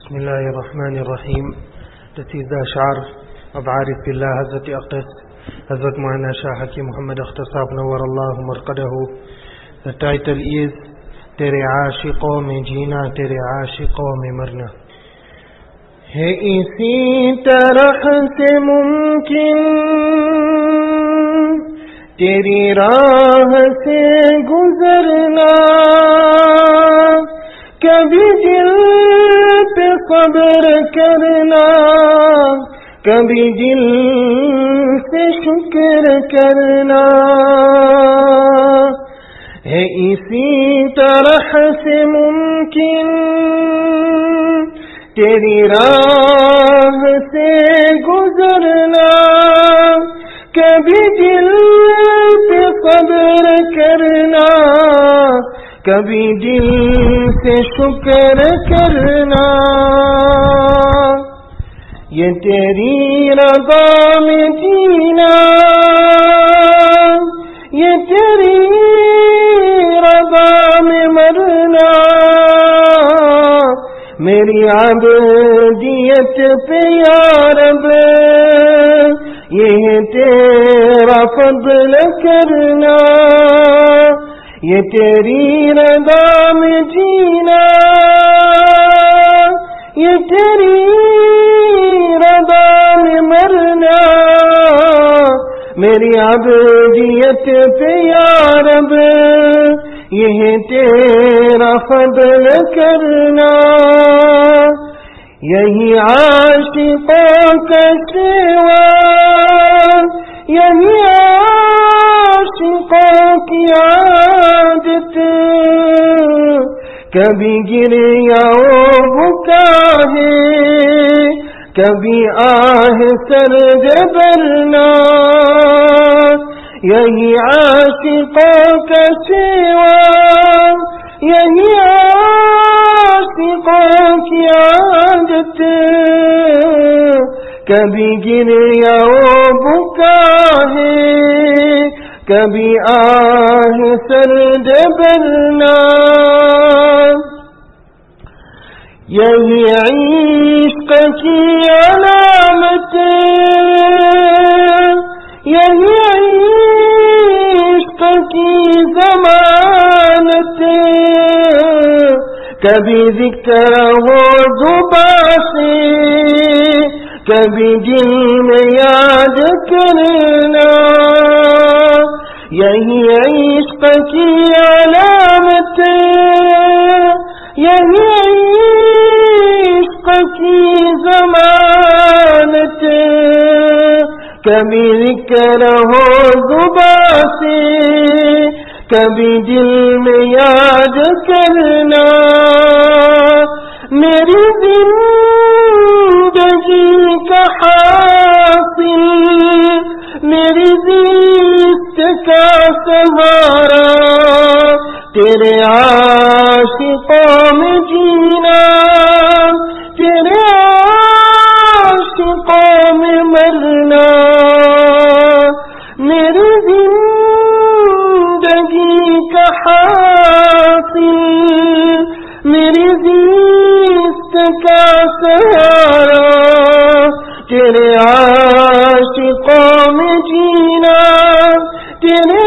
بسم الله الرحمن الرحيم. تسيد أشعار أب عارف بالله حضرت أقدس حضرت مولانا شاہ حکیم محمد اختر صاحب نور اللہ مرقدہ. The title is تیرے عاشقوں میں جینا تیرے عاشقوں میں مرنا. ہے اسی طرح سے ممکن تیری راہ سے گزرنا، کبھی دل پہ صبر کرنا، کبھی دل سے شکر کرنا. ہے اسی طرح سے ممکن تیری راہ سے گزرنا، کبھی دل پہ صبر کرنا، کبھی دل سے شکر کرنا. یہ تیری رضا میں جینا، یہ تیری رضا میں مرنا، میری عبدیت پہ یا رب یہ تیرا فضل کرنا. یہ تیری رضا میں جینا، یہ تیری رضا میں مرنا، میری عبدیت پہ یا رب یہ تیرا فضل کرنا. یہی عاشقوں کا سیوا، یہی عاشقوں کی عادت، کبھی گریا بکا ہے، کبھی آہ سرد برنا. یہی عاشقوں کا سیوا، یہی عاشقوں کی عادت، کبھی گریا بکا ہے، کبھی آہ سرد برنا. یہی عشق کی علامت، یہی عشق کی ضمانت، کبھی ذکر ہو زبان سے، کبھی دل میں یاد کرنا. یہی عشق کی علامت، یہی عشق کی ضمانت، کبھی ذکر ہو زبان سے، کبھی دل میں یاد کرنا. میری زندگی کا حاصل، میری زیست کا سہارا، تیرے عاشقوں میں جینا، تیرے عاشقوں میں مرنا. میری زندگی کا حاصل، میری زیست کا سہارا، تیرے عاشقوں میں جینا، تیرے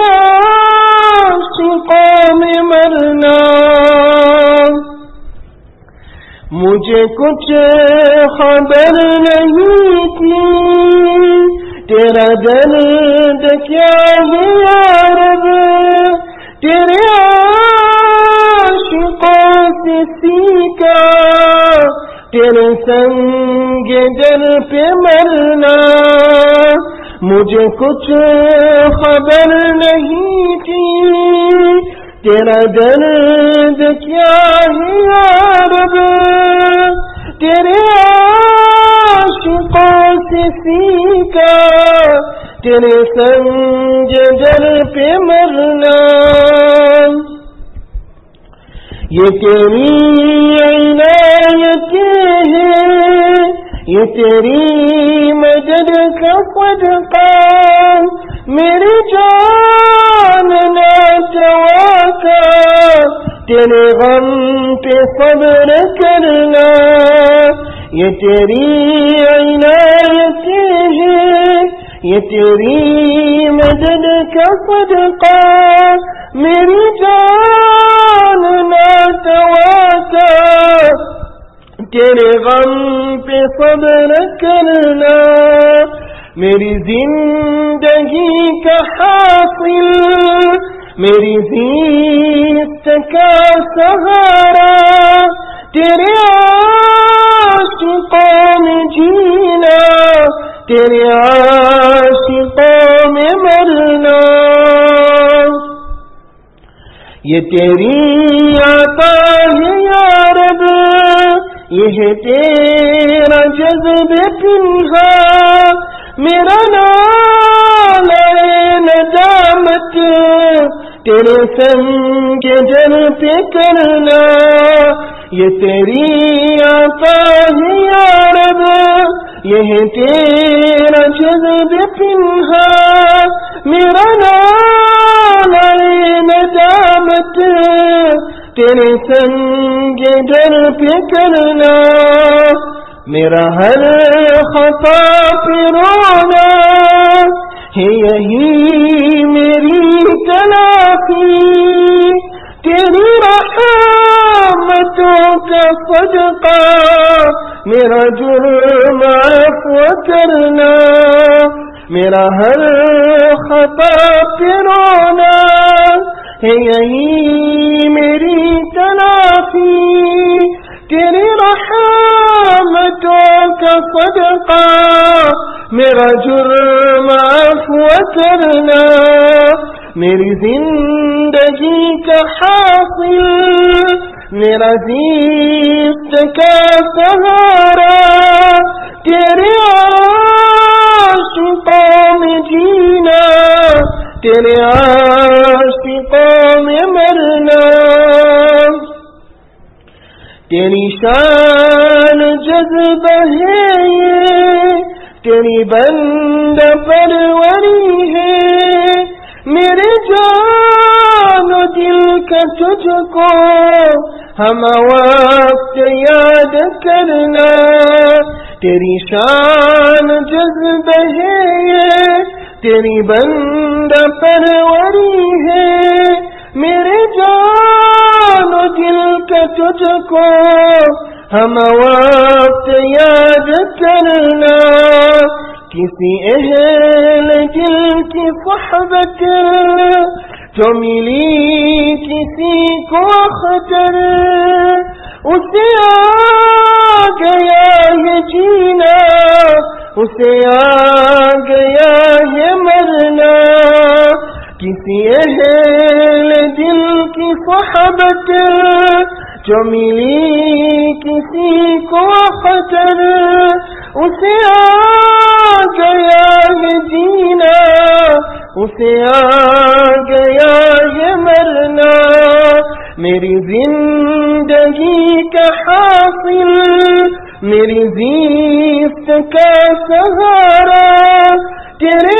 عاشقوں میں مرنا. مجھے کچھ خبر نہیں تھی تیرا درد کیا ہے یا رب، تیرے عاشقوں سے سیکھا تیرے سنگ دل پہ مرنا. مجھے کچھ خبر نہیں تھی تیرا درد کیا ہے یا رب، تیرے عاشقوں سے سیکھا تیرے سنگ دل پہ مرنا. یہ تیری عنایت ہے، یہ تیری مدد کا صدقہ، میری جان نہ تیرے غم پہ صبر کرنا. یہ تیری عنایتیں ہیں، یہ تیری مدد کا صدقہ، میری جان نہ تواتا، تیرے غم پہ صبر کرنا، میری زندگی کا حاصل، میری زیست کا سہارا، تیرے عاشقوں میں جینا، تیرے عاشقوں میں مرنا، یہ تیری عطا ہے یا رب، یہ ہے تیرا جذب پنہا، میرا نالہ ندامت تیرے سنگ در پہ کرنا، یہ تیری عطا ہے یا رب، یہ ہے تیرا جذب پنہا، میرا نالہ ندامت تیرے سنگ در پہ کرنا، میرا ہر خطا پہ رونا ہے یہی میری تلافی، تیری رحمتوں کا صدقہ میرا جرم عفو کرنا، میرا ہر خطا پہ رونا ہے یہی میری تلافی، تیری رحمتوں کا صدقہ میرا جرم عفو کرنا، میری زندگی کا حاصل، میرا زیست کا سہارا، تیرے عاشقوں میں جینا، تیرے عاشقوں میں مرنا، تیری شان جذبہ ہے یہ، تیری بندہ پروری ہے، میرے جان و دل کا تجھ کو ہم وقت یاد کرنا، تیری شان جذبہ ہے یہ، تیری بندہ پروری ہے، میرے جان و دل کا تجھ کو ہم وقت یاد کرنا، کسی اہل دل کی صحبت جو ملی کسی کو خطر، اسے آ گیا ہے جینا، اسے آ گیا ہے مرنا، کسی اہل دل کی صحبت جو ملی کسی کو خطر، اسے آ گیا ہے جینا، اسے آ گیا ہے مرنا، میری زندگی کا حاصل، میری زیست کا سہارا، تیرے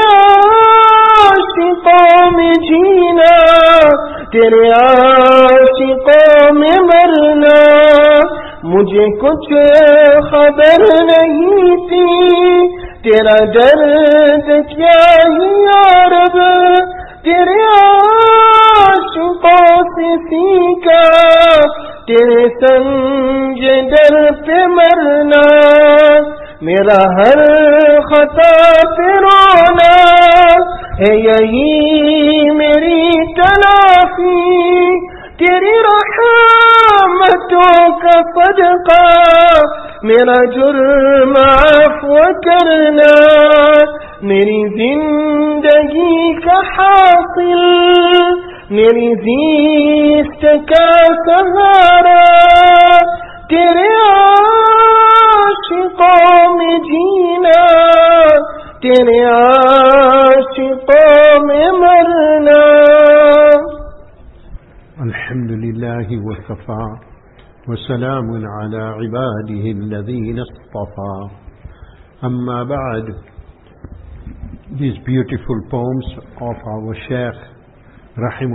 عاشقوں میں جینا، تیرے عاشقوں میں مرنا، مجھے کچھ خبر نہیں تھی تیرا درد کیا ہے یا رب، تیرے عاشقوں سے سیکھا تیرے سنگ در پہ مرنا، میرا ہر خطا پہ رونا ہے یہی میری تلافی، تیری رحمتوں کا صدقہ میرا جرم عفو کرنا، میری زندگی کا حاصل، میری زیست کا سہارا، تیرے عاشقوں میں جینا، تیرے عاشقوں میں مرنا۔ الحمد لله وكفى وسلام على عباده الذين اصطفى. أما بعد, these beautiful poems of our Shaykh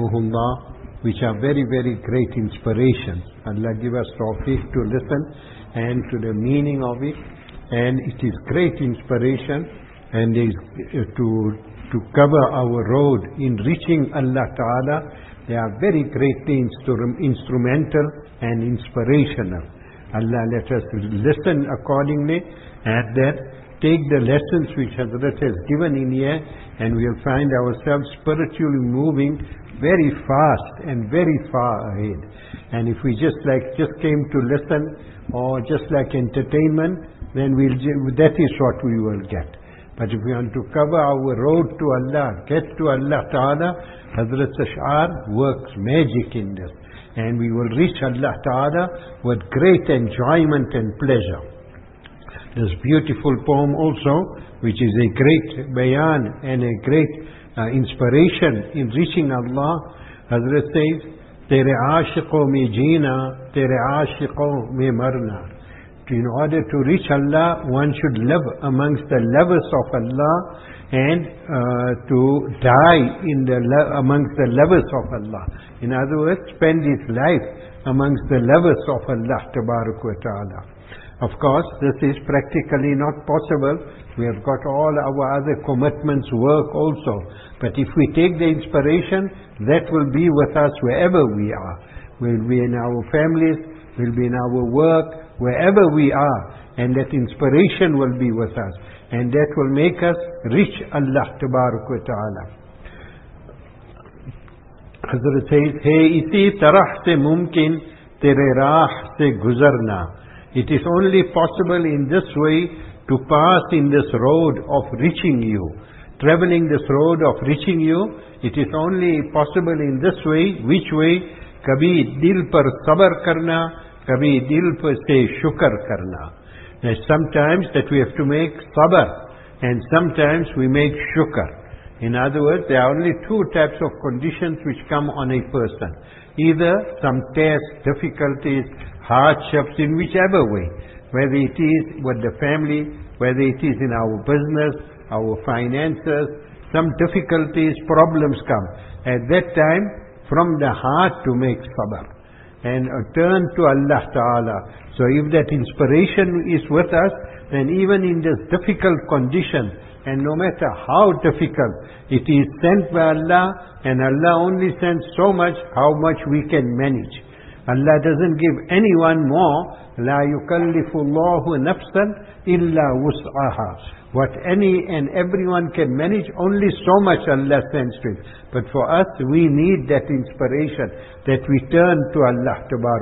Rahimahullah, which are very, very great inspiration. Allah give us tawfiq to listen and to the meaning of it, and it is great inspiration, and to cover our road in reaching Allah Ta'ala. They are very greatly instrumental and inspirational. Allah let us listen accordingly, and that take the lessons which Hazrat has given in here, and we will find ourselves spiritually moving very fast and very far ahead. And if we just came to listen or just like entertainment, then that is what we will get. But if we want to cover our road to Allah, get to Allah Ta'ala, Hazrat Ash'ar works magic in this, and we will reach Allah Ta'ala with great enjoyment and pleasure. This beautiful poem also, which is a great bayan and a great inspiration in reaching Allah, Hazrat says, Tere aashiqo mein jeena, tere aashiqo mein marna. In order to reach Allah, one should live amongst the lovers of Allah, and to die amongst the lovers of Allah. In other words, spend his life amongst the lovers of Allah Tabarak wa Ta'ala. Of course, this is practically not possible. We have got all our other commitments, work also. But if we take the inspiration, that will be with us wherever we are. We'll be in our families, we'll be in our work, wherever we are. And that inspiration will be with us. And that will make us reach Allah Tabarak wa Ta'ala. Hazrat says, Hey isi tarah se mumkin tere raah se guzarna. It is only possible in this way to pass in this road of reaching you. Traveling this road of reaching you, it is only possible in this way. Which way? Kabhi dil par sabr karna, kabhi dil par se shukr karna. There's sometimes that we have to make sabr, and sometimes we make shukr. In other words, there are only two types of conditions which come on a person. Either some tests, difficulties, hardships, in whichever way. Whether it is with the family, whether it is in our business, our finances, some difficulties, problems come. At that time, from the heart to make sabr and turn to Allah Ta'ala. So if that inspiration is with us, then even in this difficult condition, and no matter how difficult, it is sent by Allah, and Allah only sends so much, how much we can manage. Allah doesn't give anyone more. لا يكلف الله نفسا إلا وسعها. What any and everyone can manage, only so much Allah sends to it. But for us, we need that inspiration, that we turn to Allah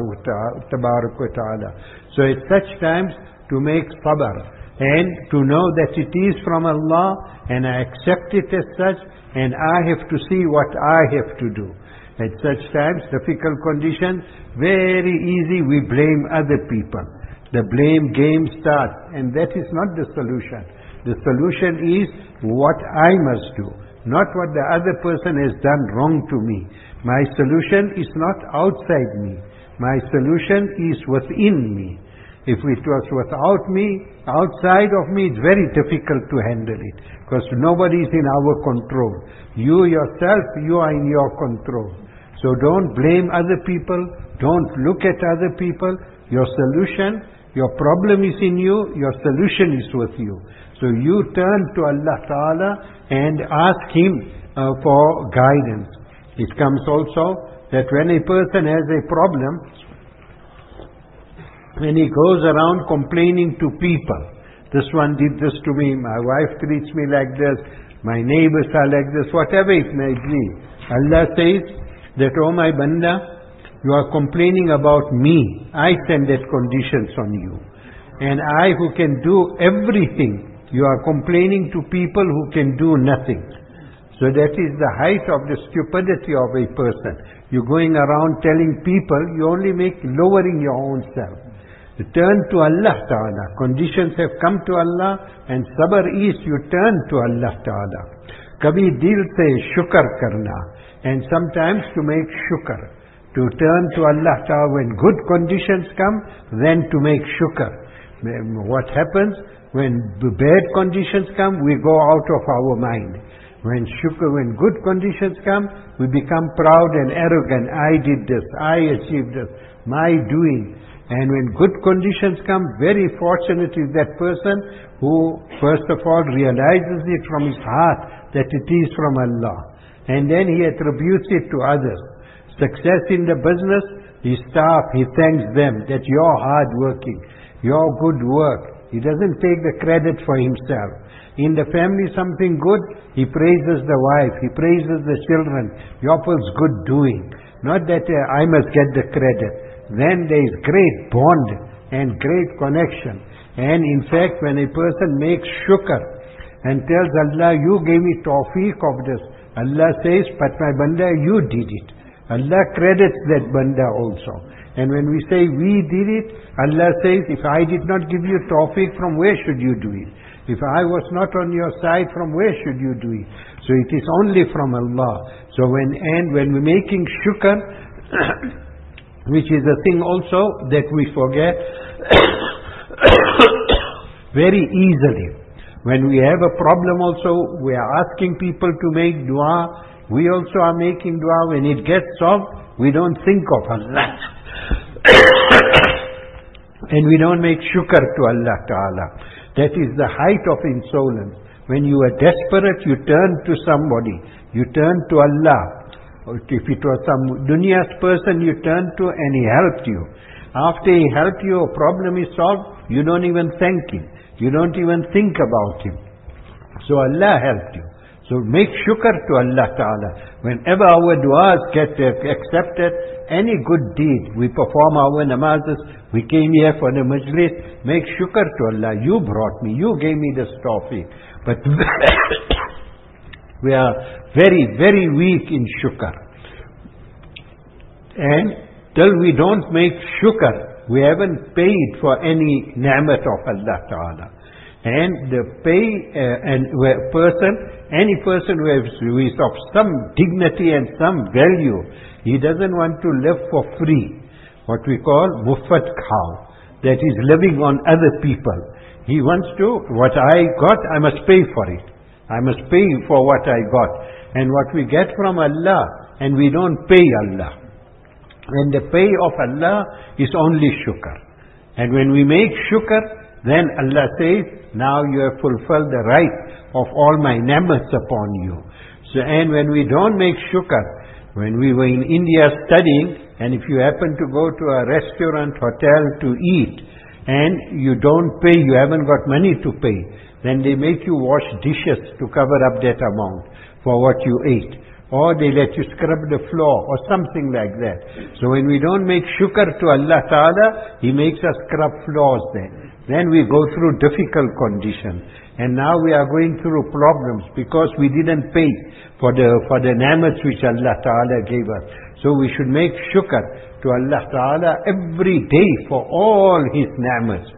Tabarak wa Ta'ala. So at such times, to make sabr, and to know that it is from Allah, and I accept it as such, and I have to see what I have to do. At such times, difficult conditions, very easy we blame other people. The blame game starts, and that is not the solution. The solution is what I must do, not what the other person has done wrong to me. My solution is not outside me. My solution is within me. If it was without me, outside of me, it's very difficult to handle it, because nobody is in our control. You yourself, you are in your control. So don't blame other people. Don't look at other people. Your solution, your problem is in you. Your solution is with you. So you turn to Allah Ta'ala and ask Him for guidance. It comes also that when a person has a problem, when he goes around complaining to people, this one did this to me, my wife treats me like this, my neighbors are like this, whatever it may be. Allah says that, oh my banda, you are complaining about me. I send that conditions on you. And I who can do everything, you are complaining to people who can do nothing. So that is the height of the stupidity of a person. You're going around telling people, you only make lowering your own self. Turn to Allah Ta'ala. Conditions have come to Allah, and sabr is you turn to Allah Ta'ala. Kabhi dil se shukr karna, and sometimes to make shukr, to turn to Allah Ta'ala when good conditions come, then to make shukr. What happens when bad conditions come? We go out of our mind. When good conditions come, we become proud and arrogant. I did this, I achieved this, my doing. And when good conditions come, very fortunate is that person who first of all realizes it from his heart that it is from Allah. And then he attributes it to others. Success in the business, his staff, he thanks them that you're hard working, your good work. He doesn't take the credit for himself. In the family something good, he praises the wife, he praises the children. Yourself's good doing. Not that I must get the credit. Then there is great bond and great connection. And in fact, when a person makes shukr and tells Allah, you gave me tawfiq of this, Allah says, but my banda, you did it. Allah credits that banda also. And when we say we did it, Allah says, if I did not give you tawfiq, from where should you do it? If I was not on your side, from where should you do it? So it is only from Allah. So when we're making shukr, which is a thing also that we forget very easily. When we have a problem also, we are asking people to make dua. We also are making dua. When it gets solved, we don't think of Allah. And we don't make shukr to Allah Ta'ala. That is the height of insolence. When you are desperate, you turn to somebody. You turn to Allah. If it was some dunya's person you turn to and he helped you. After he helped you, a problem is solved, you don't even thank him. You don't even think about him. So Allah helped you. So make shukr to Allah Ta'ala. Whenever our du'as get accepted, any good deed, we perform our namazes, we came here for the majlis, make shukr to Allah. You brought me, you gave me this tawfiq. But we are very, very weak in shukr. And till we don't make shukr, we haven't paid for any ni'mat of Allah Ta'ala. And the any person who is of some dignity and some value, he doesn't want to live for free. What we call muffat cow, that is living on other people. He wants to, what I got, I must pay for it. I must pay for what I got. And what we get from Allah, and we don't pay Allah. And the pay of Allah is only shukr. And when we make shukr, then Allah says, now you have fulfilled the right of all my ni'mats upon you. So, and when we don't make shukr, when we were in India studying, and if you happen to go to a restaurant, hotel to eat, and you don't pay, you haven't got money to pay, then they make you wash dishes to cover up that amount for what you ate. Or they let you scrub the floor or something like that. So when we don't make shukr to Allah Ta'ala, He makes us scrub floors there. Then we go through difficult conditions. And now we are going through problems because we didn't pay for the ni'mats which Allah Ta'ala gave us. So we should make shukr to Allah Ta'ala every day for all His ni'mats.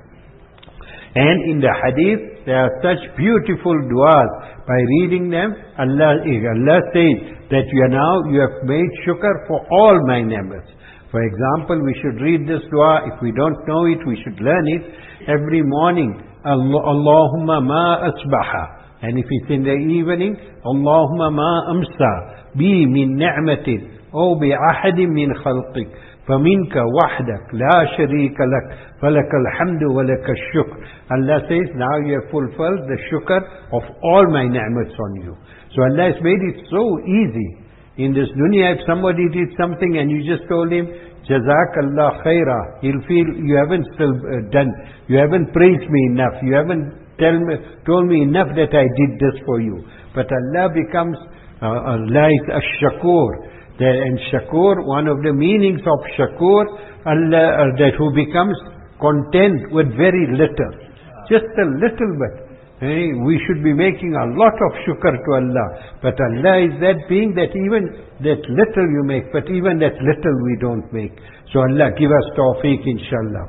And in the hadith, there are such beautiful du'as. By reading them, Allah says that you have made shukr for all my ni'mats. For example, we should read this dua. If we don't know it, we should learn it every morning. Allahumma ma asbaha. And if it's in the evening, Allahumma ma amsa bi min ni'matin aw bi ahadin min khalqik. فَمِنْكَ وَحْدَكَ لَا شَرِيكَ لَكَ فَلَكَ الْحَمْدُ وَلَكَ الشُّكْرُ. Allah says, now you have fulfilled the shukr of all my ni'mats on you. So Allah has made it so easy. In this dunya, if somebody did something and you just told him, Jazakallah khaira, he'll feel you haven't still done, you haven't praised me enough, you haven't told me enough that I did this for you. But Allah becomes, Allah is ash-shakur. And shakur, one of the meanings of shakur, Allah, that who becomes content with very little. Just a little bit. We should be making a lot of shukr to Allah. But Allah is that being that even that little you make, but even that little we don't make. So Allah give us tawfiq inshallah.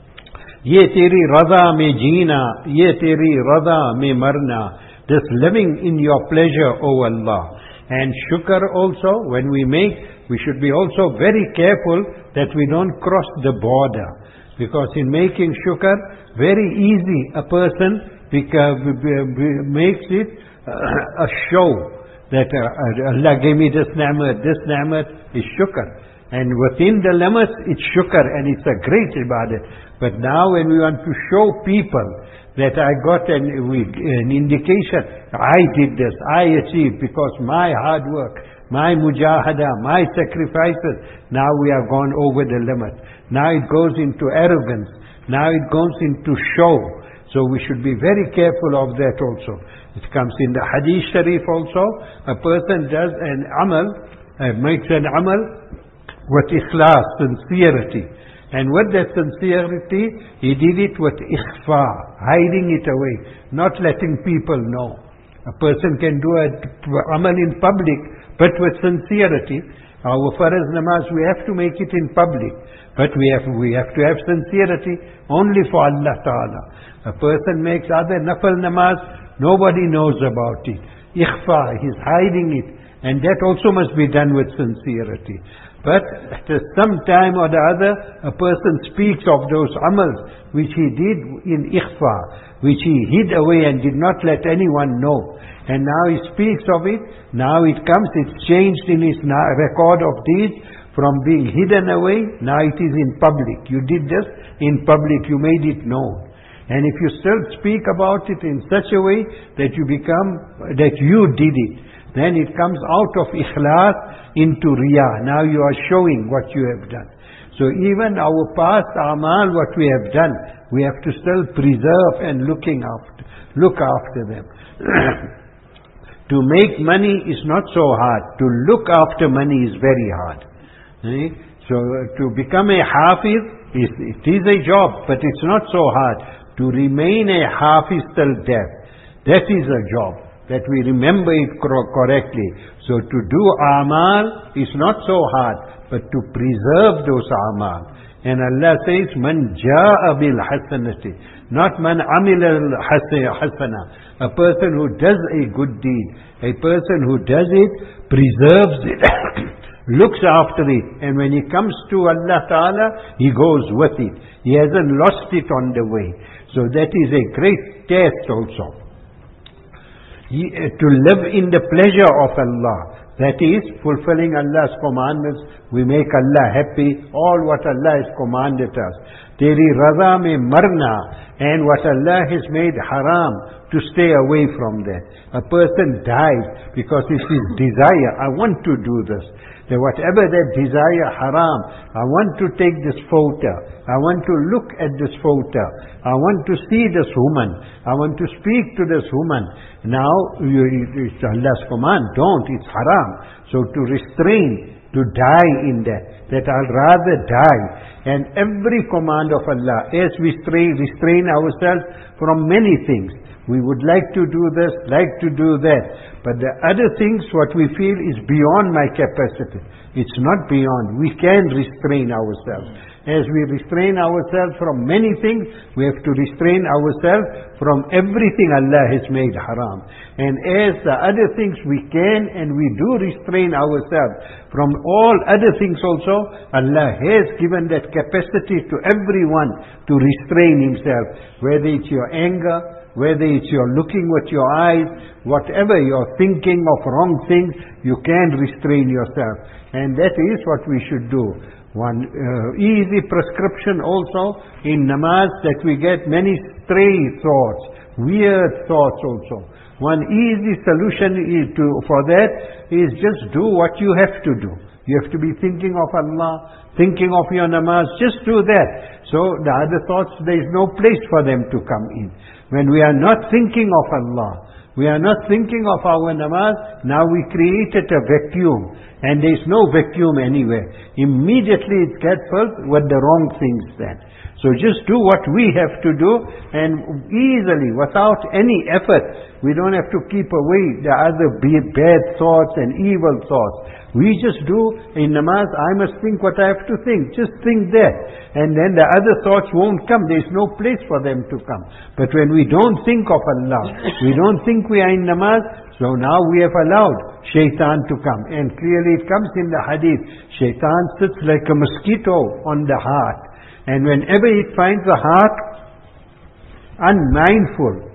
Ye teri raza mein jeena, ye teri raza mein marna. This living in your pleasure, O Allah. And shukr also, when we make, we should be also very careful that we don't cross the border. Because in making shukr, very easy a person makes it a show that Allah gave me this ni'mat is shukr. And within the limits, it's shukr and it's a great ibadat. But now when we want to show people that I got an indication, I did this, I achieved because my hard work, my mujahada, my sacrifices, now we have gone over the limit. Now it goes into arrogance. Now it goes into show. So we should be very careful of that also. It comes in the Hadith Sharif also. A person does an amal, makes an amal with ikhlas, sincerity. And with that sincerity, he did it with ikhfa, hiding it away, not letting people know. A person can do an amal in public, but with sincerity. Our farz namaz, we have to make it in public. But we have to have sincerity only for Allah Ta'ala. A person makes other nafal namaz, nobody knows about it. Ikhfa, he's hiding it. And that also must be done with sincerity. But at some time or the other, a person speaks of those amals which he did in ikhfa, which he hid away and did not let anyone know. And now he speaks of it, now it comes, it's changed in his record of deeds from being hidden away, now it is in public. You did this in public, you made it known. And if you still speak about it in such a way that that you did it, then it comes out of ikhlas into riyah. Now you are showing what you have done. So even our past amal, what we have done, we have to still preserve and look after them. To make money is not so hard. To look after money is very hard. So to become a hafiz, it is a job, but it's not so hard. To remain a hafiz till death, that is a job, that we remember it correctly. So to do amal is not so hard, but to preserve those amal. And Allah says, Man ja'a bil hasanati, not man amila hasana. A person who does a good deed, a person who does it, preserves it, looks after it, and when he comes to Allah Ta'ala, he goes with it. He hasn't lost it on the way. So that is a great test also. To live in the pleasure of Allah, that is fulfilling Allah's commandments. We make Allah happy, all what Allah has commanded us. Teri raza mein marna, and what Allah has made haram, to stay away from that. A person dies because it's his desire, I want to do this. That whatever that desire haram, I want to take this photo, I want to look at this photo, I want to see this woman, I want to speak to this woman. Now, it's Allah's command, don't, it's haram. So to restrain, to die in that I'll rather die. And every command of Allah, as we restrain ourselves from many things. We would like to do this, like to do that. But the other things, what we feel is beyond my capacity. It's not beyond. We can restrain ourselves. As we restrain ourselves from many things, we have to restrain ourselves from everything Allah has made haram. And as the other things we can and we do restrain ourselves from all other things also, Allah has given that capacity to everyone to restrain himself. Whether it's your anger, whether it's your looking with your eyes, whatever you're thinking of wrong things, you can restrain yourself. And that is what we should do. One easy prescription also in namaz, that we get many stray thoughts, weird thoughts also. One easy solution for that is just do what you have to do. You have to be thinking of Allah, thinking of your namaz, just do that. So the other thoughts, there is no place for them to come in. When we are not thinking of Allah, we are not thinking of our namaz, now we created a vacuum. And there is no vacuum anywhere. Immediately it gets filled with the wrong things then. So just do what we have to do, and easily, without any effort, we don't have to keep away the other bad thoughts and evil thoughts. We just do, in namaz, I must think what I have to think. Just think that. And then the other thoughts won't come. There is no place for them to come. But when we don't think of Allah, we don't think we are in namaz, so now we have allowed shaitan to come. And clearly it comes in the hadith. Shaitan sits like a mosquito on the heart. And whenever it finds the heart unmindful,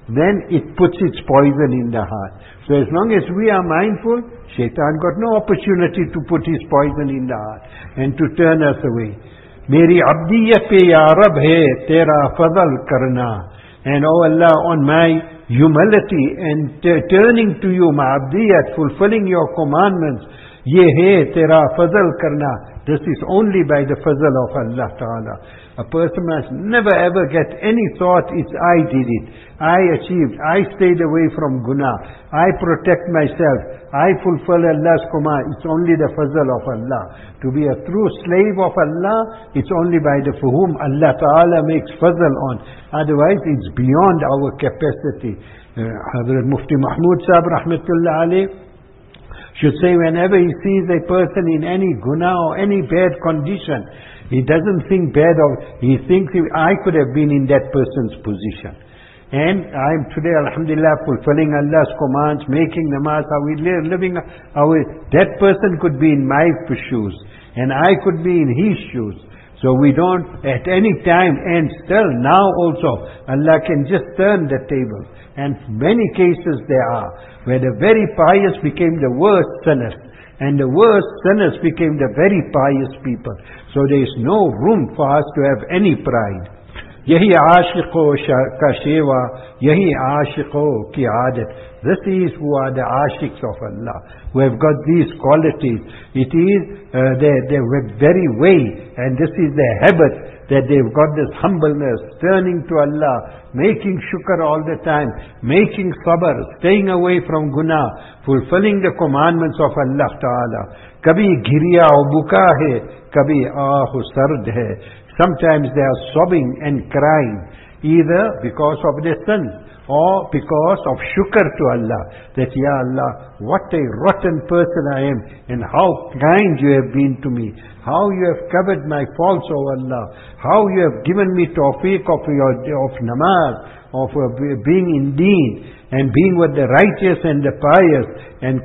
then it puts its poison in the heart. So as long as we are mindful, Shaitan got no opportunity to put his poison in the heart and to turn us away. Meri abdiyat pe ya Rab hai tera fadl karna. And oh Allah, on my humility and turning to you, my abdiyat, fulfilling your commandments, ye hai tera fadl karna. This is only by the fazl of Allah Ta'ala. A person must never ever get any thought, it's I did it, I achieved, I stayed away from guna, I protect myself, I fulfill Allah's command. It's only the fazl of Allah. To be a true slave of Allah, it's only by the for whom Allah Ta'ala makes fazl on. Otherwise, it's beyond our capacity. Hazrat Mufti Mahmud Sahib Rahmatullah Alayh should say, whenever he sees a person in any guna or any bad condition, he doesn't think bad of, he thinks I could have been in that person's position. And I am today, alhamdulillah, fulfilling Allah's commands, making namaz, how we living, that person could be in my shoes, and I could be in his shoes. So we don't at any time, and still now also, Allah can just turn the table. And many cases there are, where the very pious became the worst sinners, and the worst sinners became the very pious people. So there is no room for us to have any pride. Yahi aashiqo ka shewa, yahi aashiqo ki aadat. This is who are the ashiqs of Allah, who have got these qualities. It is their very way, and this is their habit, that they've got this humbleness, turning to Allah, making shukr all the time, making sabr, staying away from guna, fulfilling the commandments of Allah Ta'ala. Kabhi ghiriya o buka hai, kabhi aahu sard hai. Sometimes they are sobbing and crying, either because of their sins or because of shukr to Allah, that Ya Allah, what a rotten person I am, and how kind you have been to me, how you have covered my faults, O Allah, how you have given me tawfiq of namaz, of being in deen, and being with the righteous and the pious, and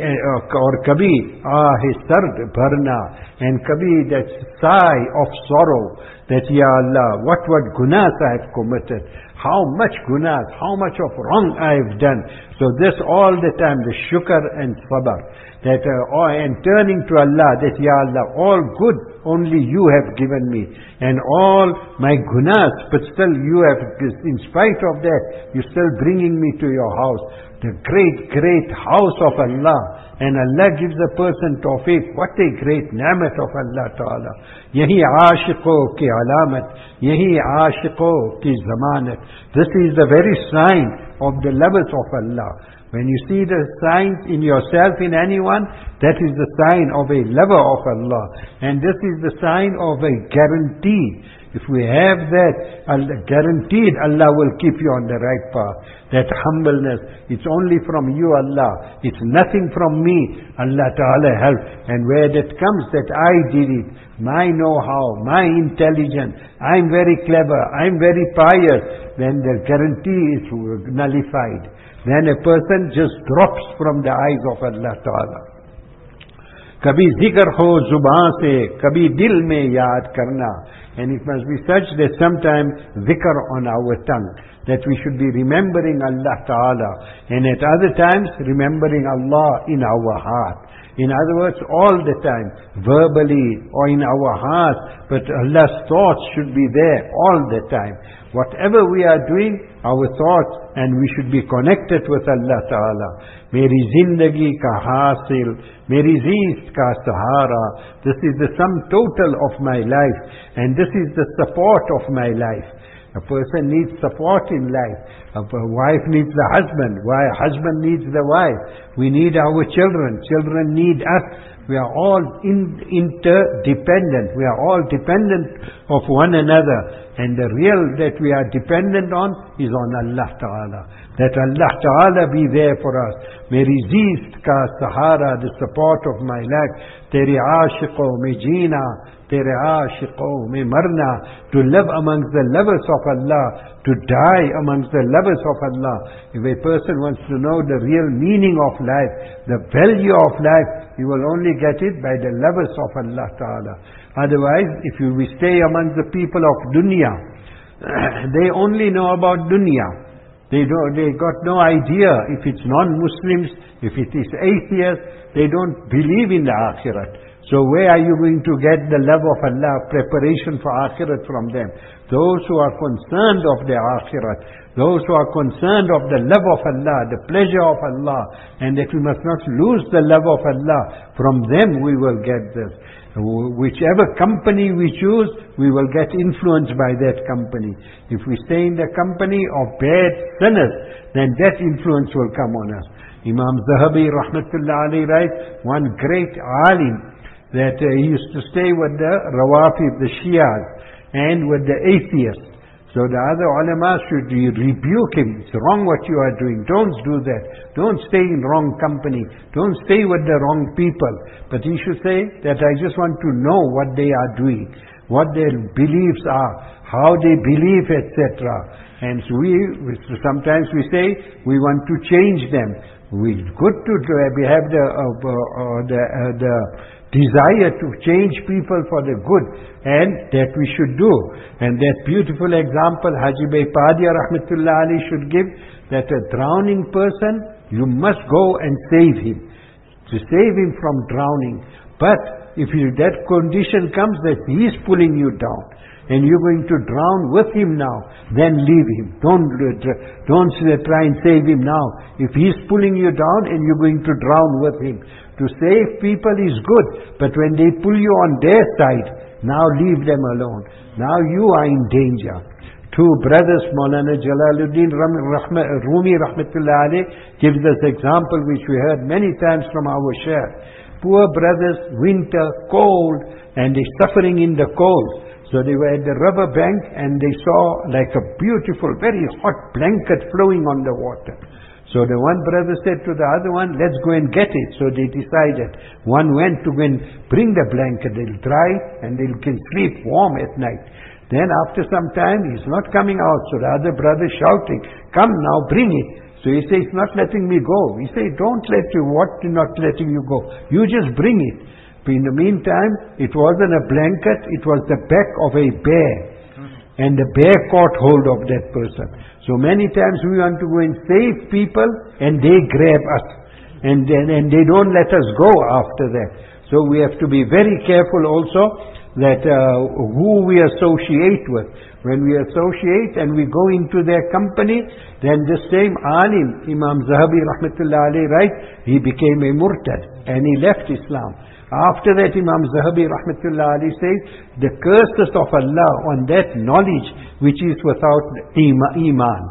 kabhi sard bharna, and kabhi that sigh of sorrow, that Ya Allah, what gunas I have committed, how much gunas, how much of wrong I have done. So this all the time, the shukr and sabr, that and turning to Allah, that Ya Allah, all good only you have given me, and all my gunas, but still you have, in spite of that, you're still bringing me to your house, the great house of Allah, and Allah gives a person tawfiq. What a great ni'mat of Allah Ta'ala. Yahi aashiqo ki alamat, yahi aashiqo ki zamanat. This is the very sign of the lovers of Allah. When you see the signs in yourself, in anyone, that is the sign of a lover of Allah. And this is the sign of a guarantee. If we have that, guaranteed Allah will keep you on the right path. That humbleness, it's only from you, Allah. It's nothing from me. Allah Ta'ala help. And where that comes, that I did it, my know-how, my intelligence, I'm very clever, I'm very pious, then the guarantee is nullified. Then a person just drops from the eyes of Allah Ta'ala. Kabhi zikr ho zuban se, kabhi dil mein yaad karna. And it must be such that sometimes zikr on our tongue, that we should be remembering Allah Ta'ala, and at other times remembering Allah in our heart. In other words, all the time, verbally or in our heart, but Allah's thoughts should be there all the time. Whatever we are doing, our thoughts, and we should be connected with Allah Ta'ala. Meri zindagi ka hasil, meri zeest ka sahara. This is the sum total of my life, and this is the support of my life. A person needs support in life. A wife needs the husband. A husband needs the wife. We need our children. Children need us. We are all interdependent. We are all dependent of one another. And the real that we are dependent on is on Allah Ta'ala. That Allah Ta'ala be there for us. Meri zeest ka sahara, the support of my life. Tere aashiqo mein jeena, tere aashiqo mein marna. To live amongst the lovers of Allah, to die amongst the lovers of Allah. If a person wants to know the real meaning of life, the value of life, he will only get it by the lovers of Allah Ta'ala. Otherwise, if we stay amongst the people of dunya, they only know about dunya. They got no idea if it's non-Muslims, if it is atheists, they don't believe in the Akhirat. So where are you going to get the love of Allah, preparation for Akhirat from them? Those who are concerned of the Akhirat, those who are concerned of the love of Allah, the pleasure of Allah, and that we must not lose the love of Allah, from them we will get this. Whichever company we choose, we will get influenced by that company. If we stay in the company of bad sinners, then that influence will come on us. Imam Zahabi rahmatullah alayhi writes, one great alim, that he used to stay with the Rawafid, the Shias, and with the atheists. So the other ulama should rebuke him. It's wrong what you are doing. Don't do that. Don't stay in wrong company. Don't stay with the wrong people. But he should say that I just want to know what they are doing, what their beliefs are, how they believe, etc. And so sometimes we say we want to change them. We good to have the desire to change people for the good, and that we should do. And that beautiful example Haji Bhai Padia rahmatullah alayhi should give, that a drowning person, you must go and save him, to save him from drowning. But if that condition comes that he is pulling you down, and you're going to drown with him now, then leave him. Don't try and save him now. If he's pulling you down and you're going to drown with him. To save people is good, but when they pull you on their side, now leave them alone. Now you are in danger. Two brothers, Maulana Jalaluddin Rumi rahmatullah alayh gives us example which we heard many times from our Shaykh. Poor brothers, winter, cold, and they're suffering in the cold. So they were at the river bank and they saw like a beautiful, very hot blanket flowing on the water. So the one brother said to the other one, let's go and get it. So they decided. One went to go and bring the blanket. They'll dry and they can sleep warm at night. Then after some time, he's not coming out. So the other brother shouting, come now, bring it. So he says, he's not letting me go. He says, don't let you, what not letting you go? You just bring it. But in the meantime, it wasn't a blanket, it was the back of a bear. And the bear caught hold of that person. So many times we want to go and save people and they grab us. And they don't let us go after that. So we have to be very careful also that who we associate with. When we associate and we go into their company, then the same alim, Imam Zahabi rahmatullah alayhi, right, he became a murtad and he left Islam. After that, Imam Zahabi rahmatullah alayhi says, the curses of Allah on that knowledge which is without iman.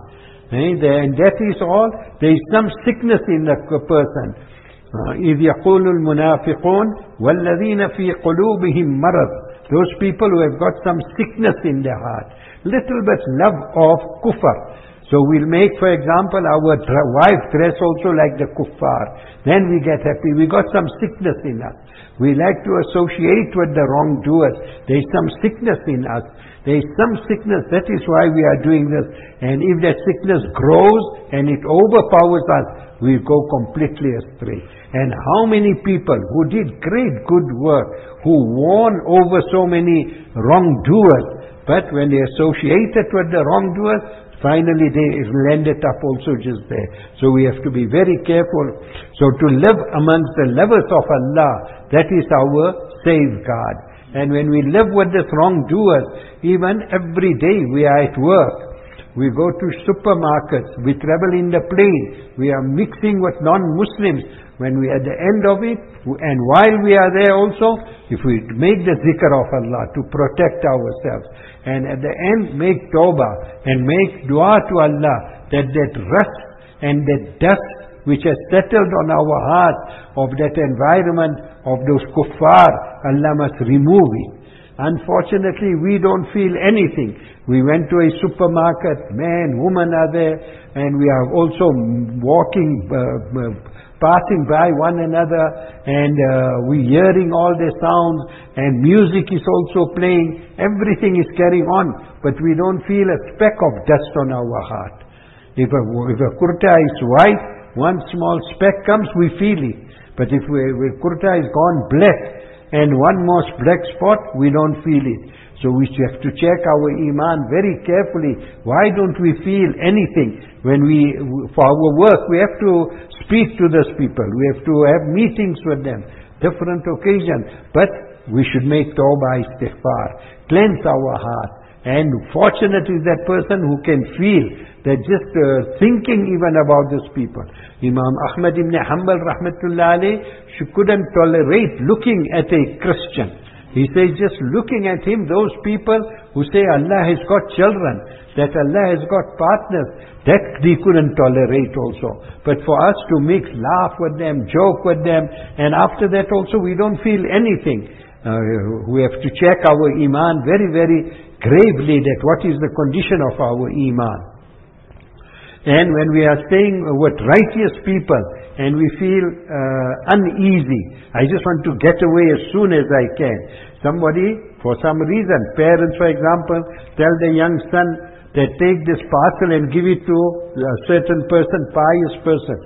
And that is all. There is some sickness in the person. إِذْ يَقُولُ الْمُنَافِقُونَ وَالَّذِينَ فِي قُلُوبِهِمْ مَرَضٌ. Those people who have got some sickness in their heart. Little bit love of kufr. So we'll make, for example, our wife dress also like the kuffar. Then we get happy. We got some sickness in us. We like to associate with the wrongdoers. There is some sickness in us. There is some sickness. That is why we are doing this. And if that sickness grows and it overpowers us, we go completely astray. And how many people who did great good work, who won over so many wrongdoers, but when they associated with the wrongdoers, finally they landed up also just there. So we have to be very careful. So to live amongst the lovers of Allah, that is our safeguard. And when we live with this wrongdoers, even every day we are at work, we go to supermarkets, we travel in the plane, we are mixing with non-Muslims. When we are at the end of it, and while we are there also, if we make the zikr of Allah to protect ourselves, and at the end make tawbah, and make dua to Allah, that rust and that dust which has settled on our hearts of that environment of those kuffar, Allah must remove it. Unfortunately, we don't feel anything. We went to a supermarket, man, woman are there, and we are also walking, passing by one another, and we hearing all the sounds, and music is also playing. Everything is carrying on, but we don't feel a speck of dust on our heart. If a kurta is white, one small speck comes, we feel it. But if kurta is gone black, and one more black spot, we don't feel it. So we have to check our iman very carefully. Why don't we feel anything? When for our work, we have to speak to those people. We have to have meetings with them, different occasions. But we should make tawbah, istighfar, cleanse our heart. And fortunate is that person who can feel that just thinking even about those people. Imam Ahmad ibn Hanbal rahmatullah alayh, she couldn't tolerate looking at a Christian. He says just looking at him, those people who say Allah has got children, that Allah has got partners, that he couldn't tolerate also. But for us to mix, laugh with them, joke with them, and after that also we don't feel anything. We have to check our iman very, very gravely, that what is the condition of our iman. And when we are staying with righteous people and we feel uneasy, I just want to get away as soon as I can. Somebody, for some reason, parents for example, tell the young son that take this parcel and give it to a certain person, pious person.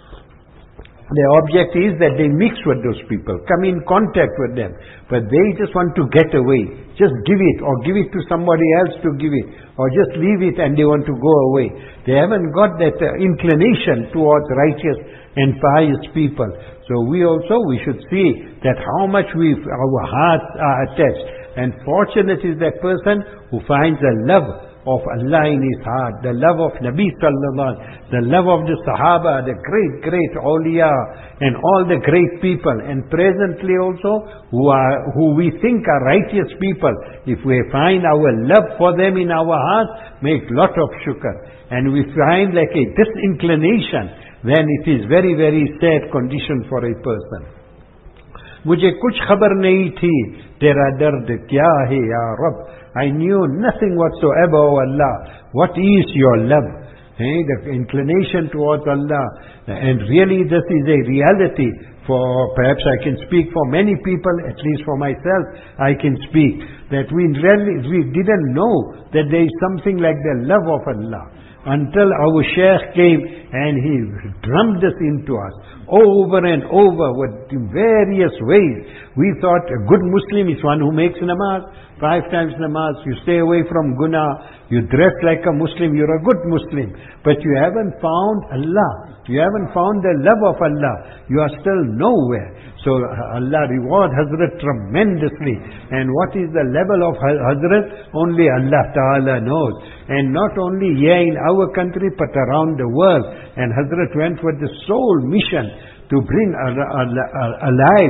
The object is that they mix with those people, come in contact with them. But they just want to get away. Just give it, or give it to somebody else to give it, or just leave it and they want to go away. They haven't got that inclination towards righteous and pious people. So we should see that how much our hearts are attached. And fortunate is that person who finds a love of Allah in his heart, the love of Nabi sallallahu alaihi wasallam, the love of the Sahaba, the great awliya, and all the great people, and presently also who we think are righteous people. If we find our love for them in our hearts, make lot of shukr. And we find like a disinclination, then it is very, very sad condition for a person. मुझे कुछ खबर नहीं थी तेरा दर्द क्या है या रब. I knew nothing whatsoever, O Allah. What is your love? The inclination towards Allah. And really this is a reality. Perhaps I can speak for many people, at least for myself, I can speak. That we didn't know that there is something like the love of Allah. Until our Shaykh came and he drummed this into us over and over with various ways. We thought a good Muslim is one who makes namaz, 5 times namaz, you stay away from guna, you dress like a Muslim, you're a good Muslim. But you haven't found Allah. You haven't found the love of Allah. You are still nowhere. So Allah reward Hazrat tremendously. And what is the level of Hazrat? Only Allah Ta'ala knows. And not only here in our country, but around the world. And Hazrat went with the sole mission to bring alive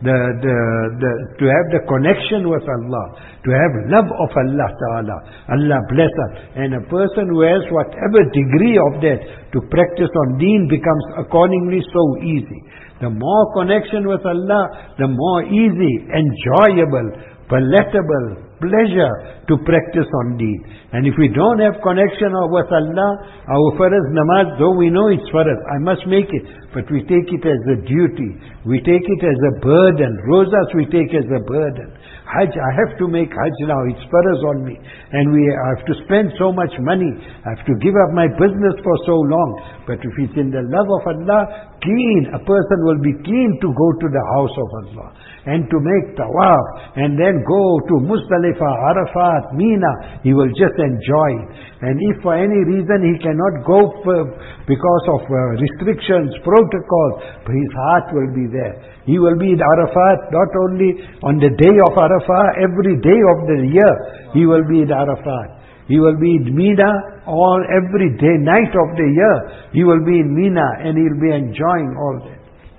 to have the connection with Allah, to have love of Allah Ta'ala. Allah bless us. And a person who has whatever degree of that to practice on deen becomes accordingly so easy. The more connection with Allah, the more easy, enjoyable, palatable, pleasure to practice on deen. And if we don't have connection with Allah, our farz namaz, though we know it's farz, I must make it, but we take it as a duty, we take it as a burden. Rozas we take as a burden. Hajj, I have to make Hajj now, it's farz on me, and I have to spend so much money, I have to give up my business for so long. But if it's in the love of Allah, a person will be keen to go to the house of Allah and to make tawaf and then go to Muzdalifah, Arafat, Mina. He will just enjoy it. And if for any reason he cannot go because of restrictions, protocols, his heart will be there. He will be in Arafat not only on the day of Arafat, every day of the year he will be in Arafat. He will be in Mina every day, night of the year. He will be in Mina and he will be enjoying all that.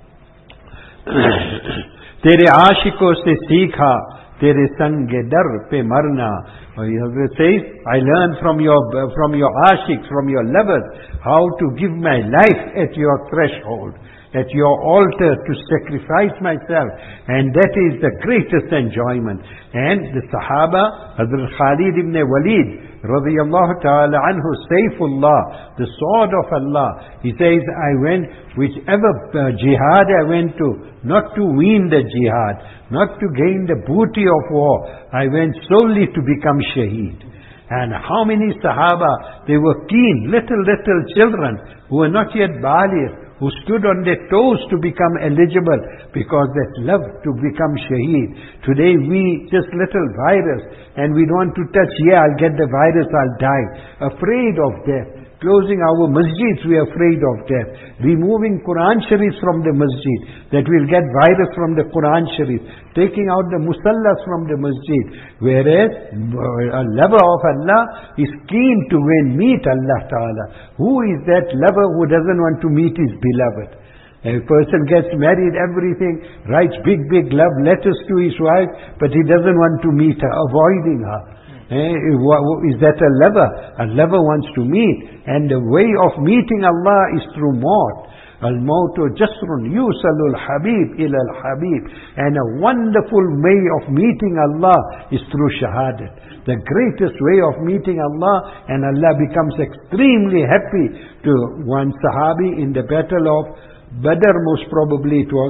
Tere aashikon se seekha, tere sange dar pe marna. Hazrat says, I learned from your ashiks, from your lovers, how to give my life at your threshold, at your altar, to sacrifice myself. And that is the greatest enjoyment. And the Sahaba, Hazrat Khalid ibn Walid, radiyallahu ta'ala anhu, Sayfullah, the sword of Allah. He says, I went, whichever jihad I went to, not to win the jihad, not to gain the booty of war, I went solely to become shaheed. And how many Sahaba, they were keen, little children, who were not yet baligh, who stood on their toes to become eligible because that love to become shaheed. Today we just little virus and we don't want to touch, I'll get the virus, I'll die. Afraid of death. Closing our masjids, we are afraid of death. Removing Quran Sharif from the masjid, that we'll get virus from the Quran Sharif. Taking out the musallas from the masjid. Whereas, a lover of Allah is keen to meet Allah Ta'ala. Who is that lover who doesn't want to meet his beloved? A person gets married, everything, writes big love letters to his wife, but he doesn't want to meet her, avoiding her. Is that a lover? A lover wants to meet. And the way of meeting Allah is through maut. Al-mautu jasrun yusalul habib ila al-habib. And a wonderful way of meeting Allah is through shahadat. The greatest way of meeting Allah, and Allah becomes extremely happy to one sahabi in the battle of Badr, most probably it was.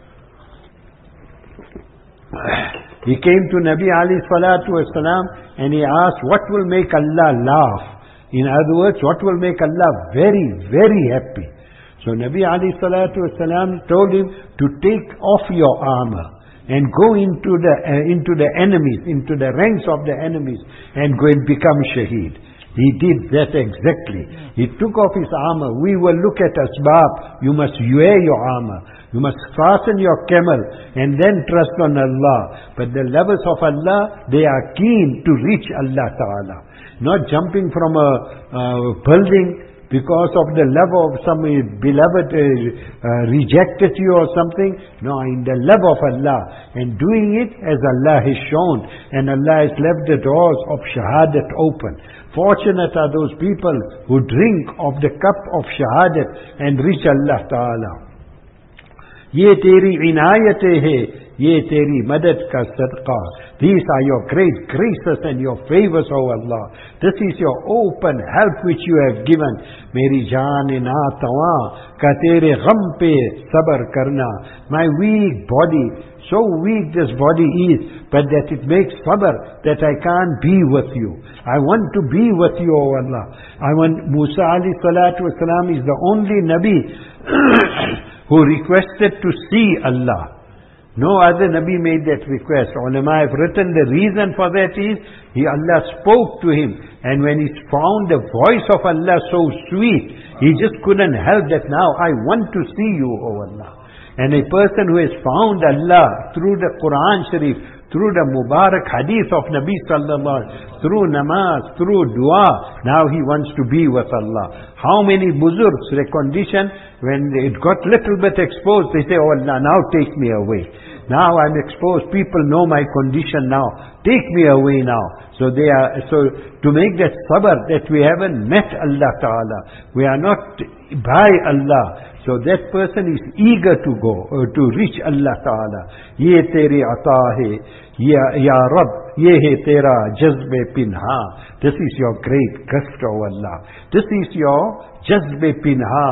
He came to Nabi alayhi salatu wasalam and he asked, what will make Allah laugh? In other words, what will make Allah very, very happy? So Nabi alayhi salatu wasalam told him to take off your armor and go into the enemies, into the ranks of the enemies, and go and become shaheed. He did that exactly. He took off his armor. We will look at asbab. You must wear your armor. You must fasten your camel and then trust on Allah. But the lovers of Allah, they are keen to reach Allah Ta'ala. Not jumping from a building because of the love of some beloved rejected you or something. No, in the love of Allah. And doing it as Allah has shown. And Allah has left the doors of shahadat open. Fortunate are those people who drink of the cup of shahadat and reach Allah Ta'ala. Ye teri inayate hai, ye teri madad ka sadqa. These are your great graces and your favors, O Allah. This is your open help which you have given. Meri jaan na tawa, ka tere gham pe sabr karna. My weak body, so weak this body is, but that it makes sabr, that I can't be with you. I want to be with you, O Allah. Musa alayhi salatu wasalam is the only Nabi who requested to see Allah. No other Nabi made that request. Ulama have written the reason for that is, Allah spoke to him. And when he found the voice of Allah so sweet, he just couldn't help that. Now I want to see you, O Allah. And a person who has found Allah through the Quran Sharif, through the Mubarak Hadith of Nabi Sallallahu Alaihi Wasallam, through namaz, through dua, now he wants to be with Allah. How many buzurgs, their condition, when it got little bit exposed, they say, oh Allah, now take me away. Now I'm exposed, people know my condition now. Take me away now. So to make that sabr that we haven't met Allah Ta'ala, we are not by Allah. So that person is eager to go, to reach Allah Ta'ala. Ye teri ata hai, ya Rabb, ye hai tera jazbe pinha. This is your great gift, O Allah. This is your jazbe pinha,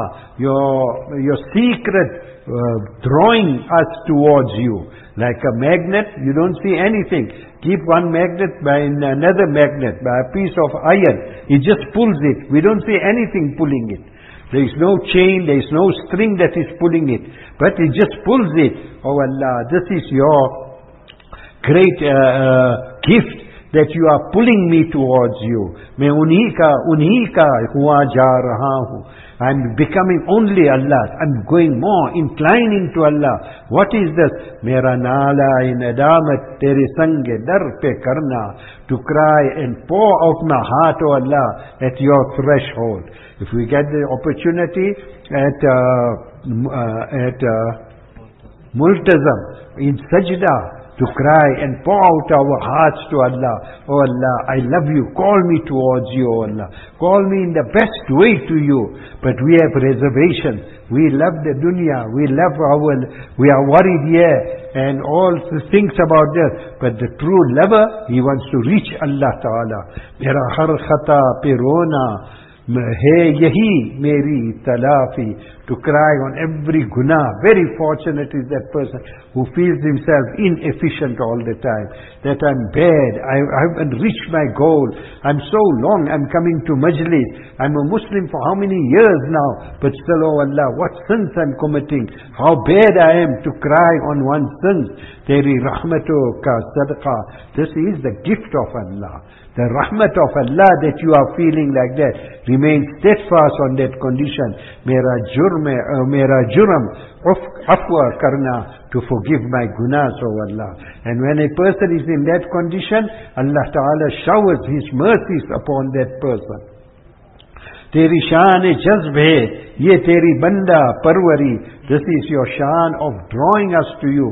your secret drawing us towards you. Like a magnet, you don't see anything. Keep one magnet by another magnet, by a piece of iron. It just pulls it. We don't see anything pulling it. There is no chain, there is no string that is pulling it. But it just pulls it. Oh Allah, this is your great gift that you are pulling me towards you. Main unhi ka hua ja raha hu. I'm becoming only Allah. I'm going more, inclining to Allah. What is this? Mera nala in adamat tere sange dar pe karna. To cry and pour out my heart, O Allah, at your threshold. If we get the opportunity at Multazam, in sajda, to cry and pour out our hearts to Allah. Oh Allah, I love you. Call me towards you, O Allah. Call me in the best way to you. But we have reservations. We love the dunya. We are worried here and all the things about that. But the true lover, he wants to reach Allah Ta'ala. Mera har khata pe rona, Hai yahi meri talafi, to cry on every guna. Very fortunate is that person who feels himself inefficient all the time, that I'm bad, I haven't reached my goal, I'm so long, I'm coming to majlis, I'm a Muslim for how many years now, but still, oh Allah, what sins I'm committing, how bad I am, to cry on one's sins. Teri rahmato ka sadqa. This is the gift of Allah. The rahmat of Allah that you are feeling like that. Remain steadfast on that condition. Mera juram afwa karna, to forgive my gunas, O Allah. And when a person is in that condition, Allah Ta'ala showers His mercies upon that person. Teri shaan jazb hai, ye teri banda parwari. This is your shaan of drawing us to you.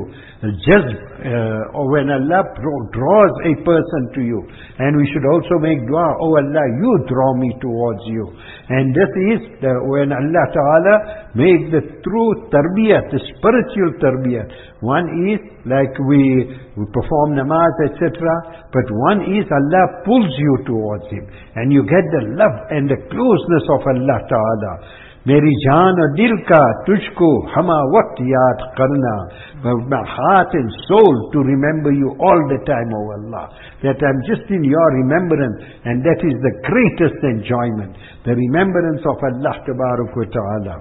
Jazb, or when Allah draws a person to you. And we should also make dua, oh Allah, you draw me towards you. And this is when Allah Ta'ala makes the true tarbiyat, the spiritual tarbiyat. One is like we perform namaz, etc. But one is Allah pulls you towards Him. And you get the love and the closeness of Allah Ta'ala. Meri jaan aur dil ka tujhko hama waqt yaad karna. My heart and soul to remember you all the time, O Allah. That I'm just in your remembrance, and that is the greatest enjoyment. The remembrance of Allah Tabarak wa Ta'ala.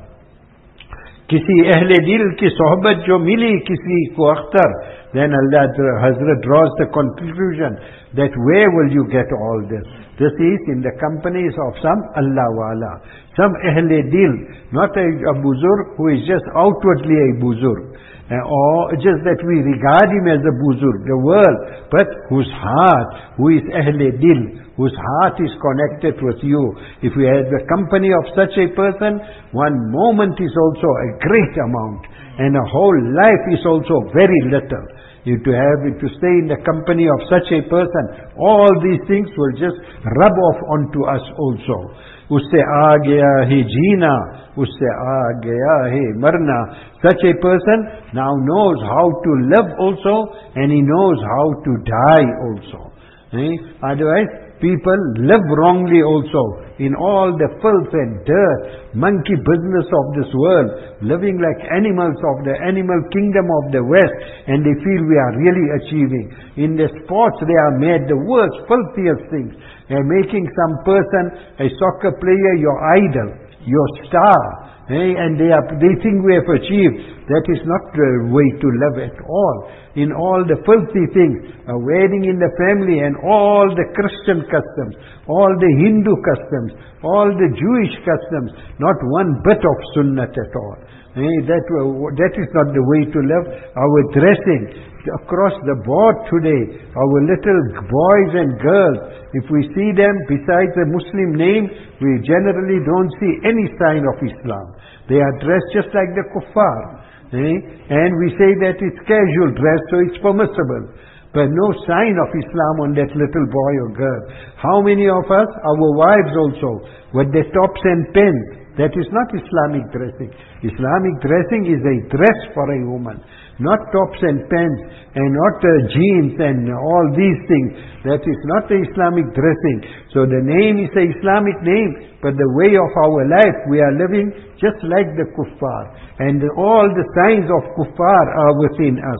Kisi ahle dil ki sohbat jo mili kisi ko akhtar, then Allah Hazrat draws the conclusion that where will you get all this? This is in the companies of some Allah wala, some ahle dil, not a buzurg who is just outwardly a buzurg, or just that we regard him as a buzurg, the world, but whose heart, who is ahle dil, whose heart is connected with you. If we have the company of such a person, one moment is also a great amount, and a whole life is also very little. You to stay in the company of such a person, all these things will just rub off onto us also. Usse aa gaya hai jeena, usse aa gaya hai marna. Such a person now knows how to live also, and he knows how to die also. Otherwise, people live wrongly also, in all the filth and dirt, monkey business of this world, living like animals of the animal kingdom of the West, and they feel we are really achieving. In the sports they are made the worst, filthiest things. They are making some person, a soccer player, your idol, your star. And they think we have achieved. That is not the way to live at all. In all the filthy things, a wedding in the family and all the Christian customs, all the Hindu customs, all the Jewish customs, not one bit of sunnat at all. That is not the way to live. Our dressing across the board today, our little boys and girls, if we see them besides the Muslim name, we generally don't see any sign of Islam. They are dressed just like the kuffar. And we say that it's casual dress, so it's permissible. But no sign of Islam on that little boy or girl. How many of us, our wives also, with their tops and pins, that is not Islamic dressing. Islamic dressing is a dress for a woman, not tops and pants, and not jeans and all these things. That is not the Islamic dressing. So the name is the Islamic name, but the way of our life, we are living just like the kuffar. And all the signs of kuffar are within us.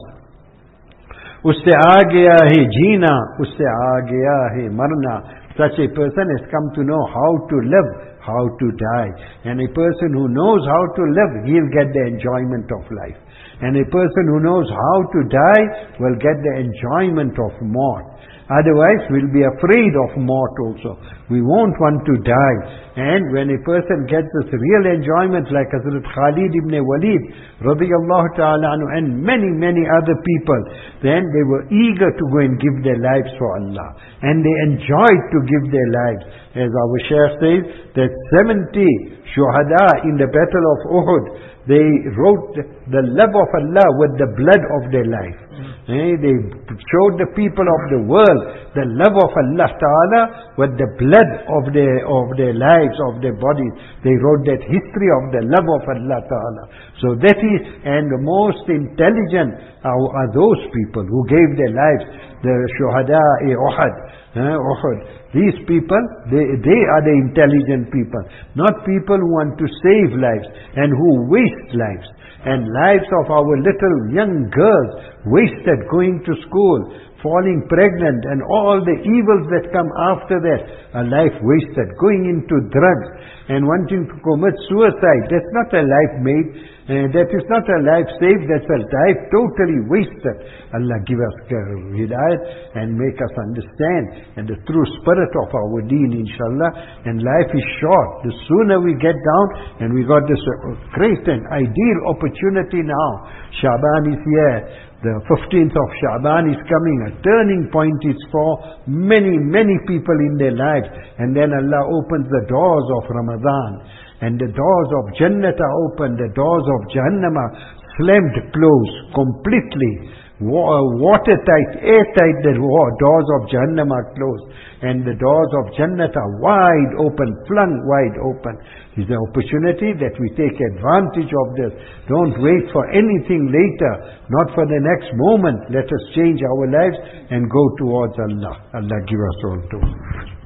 Usse aa gaya hai jeena, usse aa gaya hai marna. Such a person has come to know how to live, how to die. And a person who knows how to live, he'll get the enjoyment of life. And a person who knows how to die will get the enjoyment of mort. Otherwise, we'll be afraid of mort also. We won't want to die. And when a person gets this real enjoyment, like Hazrat Khalid ibn Walid, radiyallahu ta'ala anhu, and many, many other people, then they were eager to go and give their lives for Allah. And they enjoyed to give their lives. As our Shaykh says, that 70 Shuhada in the battle of Uhud, they wrote the love of Allah with the blood of their life. They showed the people of the world the love of Allah Ta'ala with the blood of their lives, of their bodies. They wrote that history of the love of Allah Ta'ala. So that is, and the most intelligent are those people who gave their lives, the Shuhada-e Uhud. These people, they are the intelligent people, not people who want to save lives and who waste lives. And lives of our little young girls wasted going to school, falling pregnant, and all the evils that come after that. A life wasted, going into drugs and wanting to commit suicide. That's not a life made. That is not a life saved. That's a life totally wasted. Allah give us hidayat and make us understand and the true spirit of our deen, inshallah. And life is short. The sooner we get down, and we got this great and ideal opportunity now. Sha'ban is here. The 15th of Sha'ban is coming. A turning point is for many, many people in their lives. And then Allah opens the doors of Ramadan. And the doors of Jannat are open. The doors of Jahannam are slammed closed completely. Watertight, airtight, the doors of Jahannam are closed. And the doors of Jannat are wide open, flung wide open. It's the opportunity that we take advantage of this. Don't wait for anything later, not for the next moment. Let us change our lives and go towards Allah. Allah give us all too.